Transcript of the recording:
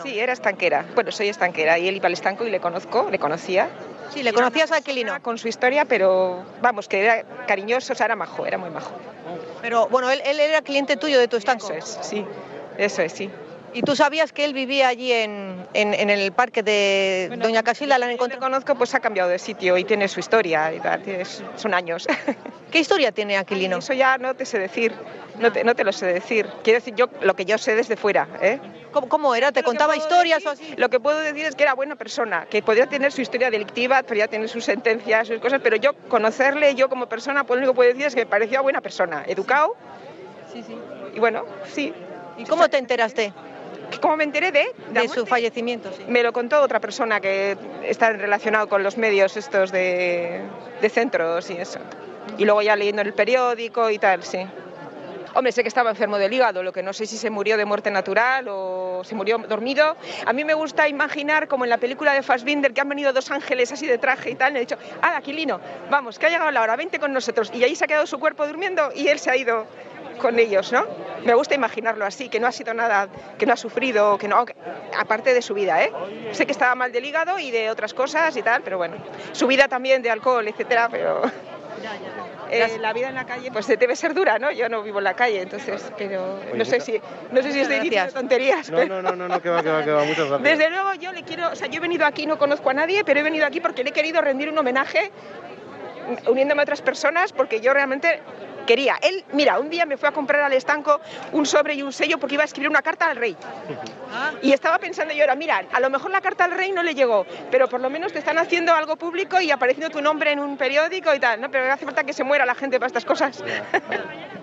Sí, era estanquera. Bueno, soy estanquera y él iba al estanco y le conocía. Sí, le conocías a Aquilino. Con su historia, pero vamos, que era cariñoso, o sea, era majo, era muy majo. Pero bueno, él era cliente tuyo de tu estanco. Eso es, sí, eso es, sí. ¿Y tú sabías que él vivía allí en el parque de Doña Casilda? ¿La han encontrado? Yo le conozco, pues ha cambiado de sitio y tiene su historia, y tal, son años. ¿Qué historia tiene Aquilino? Ay, eso ya no te sé decir, no te lo sé decir. Quiero decir yo lo que yo sé desde fuera, ¿eh? ¿Cómo era? ¿Te contaba historias o así? Lo que puedo decir es que era buena persona, que podía tener su historia delictiva, podía tener sus sentencias, sus cosas, pero yo conocerle, yo como persona, pues lo único que puedo decir es que me parecía buena persona, educado. Sí. Y bueno, sí. ¿Y cómo te enteraste? ¿Cómo me enteré de su fallecimiento? Sí. Me lo contó otra persona que está relacionado con los medios estos de centros y eso. Y luego ya leyendo en el periódico y tal, sí. Hombre, sé que estaba enfermo del hígado, lo que no sé si se murió de muerte natural o se murió dormido. A mí me gusta imaginar, como en la película de Fassbinder, que han venido dos ángeles así de traje y tal, y han dicho, Aquilino, vamos, que ha llegado la hora, vente con nosotros. Y ahí se ha quedado su cuerpo durmiendo y él se ha ido con ellos, ¿no? Me gusta imaginarlo así, que no ha sido nada, que no ha sufrido, aparte de su vida, ¿eh? Sé que estaba mal del hígado y de otras cosas y tal, pero bueno, su vida también de alcohol, etcétera, pero... la vida en la calle pues debe ser dura, ¿no? Yo no vivo en la calle, entonces, pero no sé si estoy diciendo tonterías. No, que va, muchas gracias. Desde luego yo le quiero, o sea, yo he venido aquí, no conozco a nadie, pero he venido aquí porque le he querido rendir un homenaje uniéndome a otras personas porque yo realmente quería. Él, mira, un día me fue a comprar al estanco un sobre y un sello porque iba a escribir una carta al rey. Y estaba pensando yo, mira, a lo mejor la carta al rey no le llegó, pero por lo menos te están haciendo algo público y apareciendo tu nombre en un periódico y tal, ¿no? Pero hace falta que se muera la gente para estas cosas.